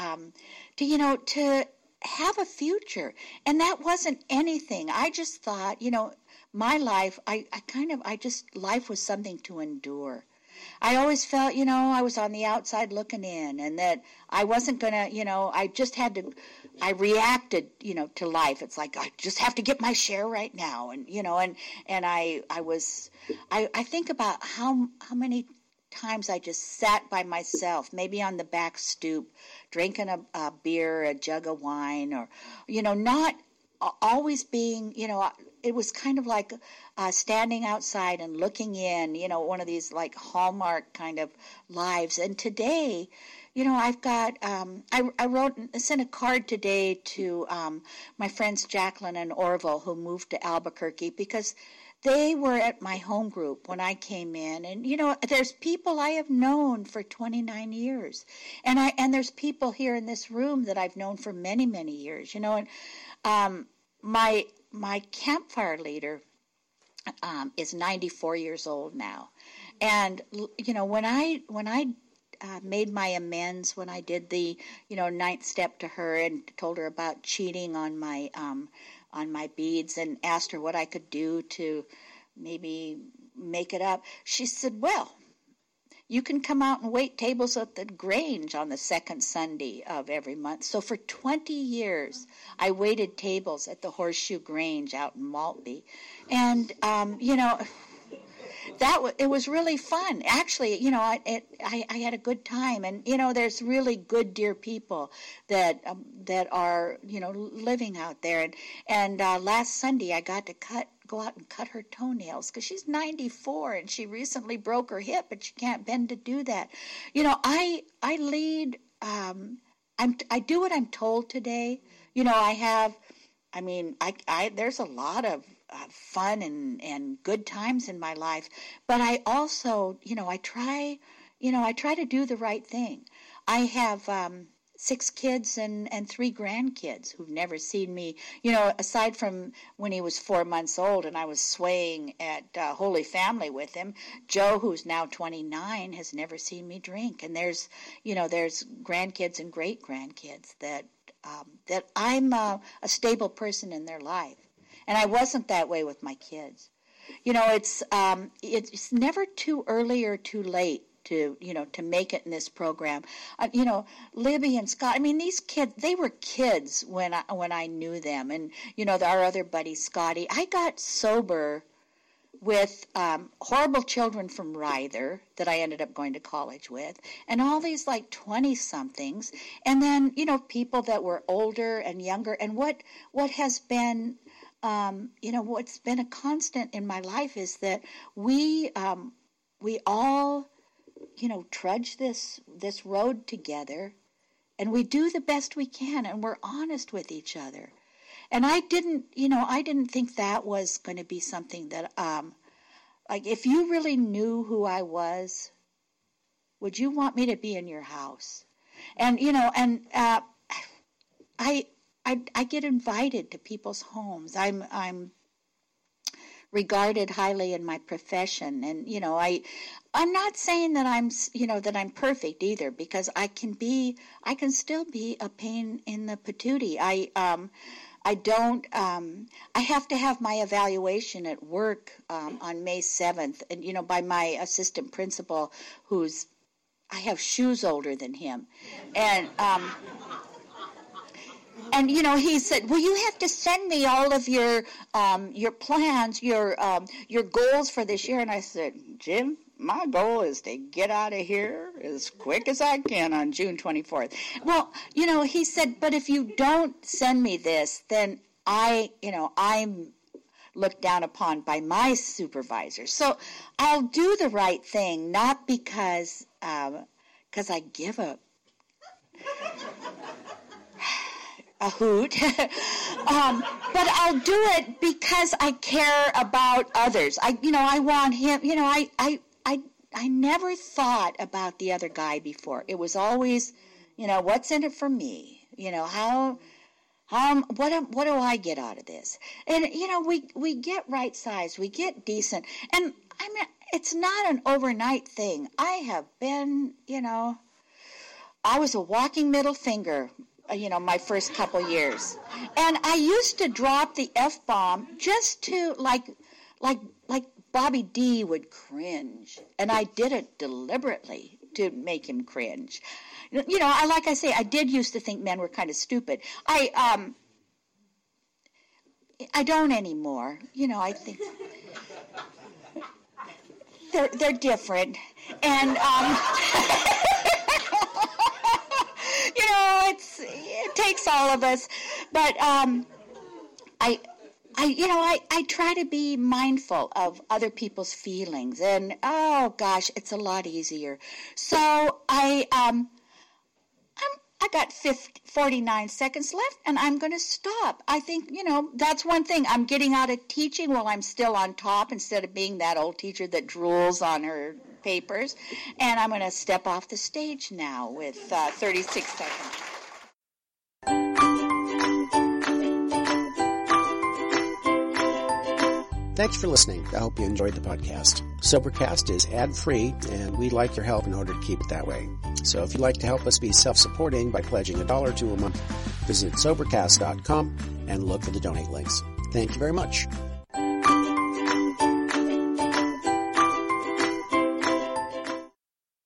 have a future, and that wasn't anything. I just thought, my life, life was something to endure. I always felt, I was on the outside looking in, and that I wasn't going to, I reacted, to life. It's like, I just have to get my share right now. And, and I think about how many times I just sat by myself, maybe on the back stoop, drinking a beer, a jug of wine, or, not always being, it was kind of like standing outside and looking in, one of these like Hallmark kind of lives. And today, I've got, I sent a card today to my friends Jacqueline and Orville, who moved to Albuquerque, because they were at my home group when I came in. And, there's people I have known for 29 years. And there's people here in this room that I've known for many, many years, and my campfire leader is 94 years old now. And, when I made my amends, when I did the, ninth step to her and told her about cheating on my beads and asked her what I could do to maybe make it up, she said, well, you can come out and wait tables at the Grange on the second Sunday of every month. So for 20 years, I waited tables at the Horseshoe Grange out in Maltby. And, it was really fun. Actually, I had a good time. And, there's really good, dear people that are, living out there. And last Sunday, I got to go out and cut her toenails because she's 94 and she recently broke her hip, but she can't bend to do that. I lead, I do what I'm told today. There's a lot of fun and good times in my life, but I also, I try to do the right thing. I have 6 kids and 3 grandkids who've never seen me, aside from when he was 4 months old and I was swaying at Holy Family with him. Joe, who's now 29, has never seen me drink. And there's grandkids and great grandkids that I'm a stable person in their life. And I wasn't that way with my kids. It's never too early or too late to make it in this program. Libby and Scott, these kids, they were kids when I knew them. And, our other buddy, Scotty, I got sober with horrible children from Ryther that I ended up going to college with, and all these like 20-somethings, and then, people that were older and younger. And what has been, what's been a constant in my life is that we all, trudge this road together, and we do the best we can, and we're honest with each other. And I didn't think that was going to be something that, like, if you really knew who I was, would you want me to be in your house? And, I get invited to people's homes. I'm regarded highly in my profession. And, I'm not saying that I'm perfect either, because I can still be a pain in the patootie. I have to have my evaluation at work on May 7th, and, by my assistant principal, I have shoes older than him. And, he said, well, you have to send me all of your plans, your goals for this year. And I said, Jim, my goal is to get out of here as quick as I can on June 24th. Well, he said, but if you don't send me this, then I'm looked down upon by my supervisor. So I'll do the right thing, not because I give a hoot, but I'll do it because I care about others. I want him. I never thought about the other guy before. It was always, what's in it for me? What do I get out of this? And we get right sized, we get decent, and it's not an overnight thing. I have been, I was a walking middle finger. My first couple years. And I used to drop the F-bomb just to like Bobby D would cringe, and I did it deliberately to make him cringe. Like I say, I did used to think men were kind of stupid. I don't anymore. I think they're different, and it takes all of us. But I try to be mindful of other people's feelings, and oh gosh, it's a lot easier. So I got 49 seconds left, and I'm going to stop. I think, that's one thing. I'm getting out of teaching while I'm still on top instead of being that old teacher that drools on her papers. And I'm going to step off the stage now with 36 seconds. Thanks for listening. I hope you enjoyed the podcast. Sobercast is ad-free, and we'd like your help in order to keep it that way. So if you'd like to help us be self-supporting by pledging $1 or $2 a month, visit Sobercast.com and look for the donate links. Thank you very much.